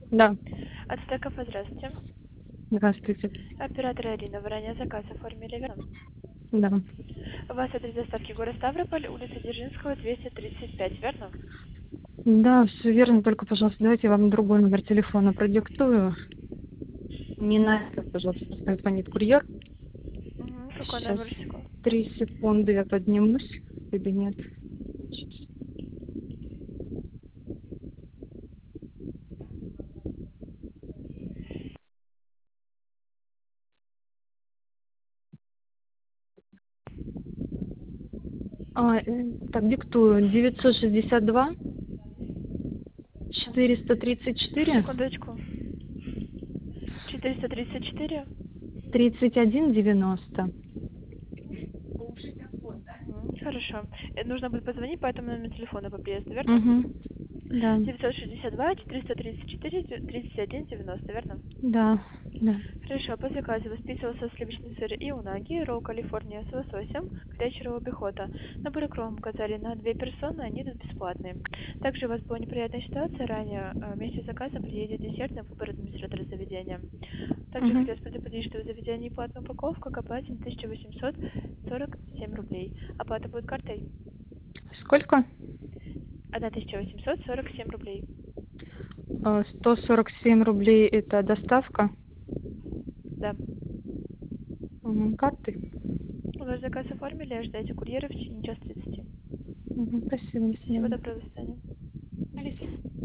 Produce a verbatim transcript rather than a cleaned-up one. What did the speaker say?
Да. От Стеков, здравствуйте. Здравствуйте. Оператор Алина, вы ранее заказ оформили, верно? Да. У вас адрес доставки город Ставрополь, улица Дзержинского, двести тридцать пять, верно? Да, все верно, только, пожалуйста, давайте я вам другой номер телефона продиктую. Не на этот, пожалуйста, пускай звонит курьер. Угу. Какой Сейчас, номер секунд? три секунды, я поднимусь. Кабинет. А, э, так, диктую. девятьсот шестьдесят два четыреста тридцать четыре Секундочку. четыреста тридцать четыре. тридцать один девяносто. Угу. Хорошо. Э, Нужно будет позвонить по этому номеру телефона по приезду, верно? Угу. Да. девятьсот шестьдесят два четыреста тридцать четыре тридцать один девяносто, верно? Да. Да. Хорошо, по заказу воспитывался сливочный сыр и унаги, ролл Калифорния с лососем, крячерова пехота. Наборы кром указали на две персоны, они тут бесплатные. Также у вас была неприятная ситуация ранее, а, вместе с заказом приедет десерт на выбор администратора заведения. Также Угу. хотелось предупредить, что у заведения платная упаковка к оплате тысяча восемьсот сорок семь рублей. Оплата будет картой? Сколько? тысяча восемьсот сорок семь рублей. Э, сто сорок семь рублей это доставка. Да. Мгм, карты. Ваш заказ оформили, ожидайте курьера в течение часа тридцати. Мгм, спасибо, до Всего свидания. доброго, до свидания. Алиса.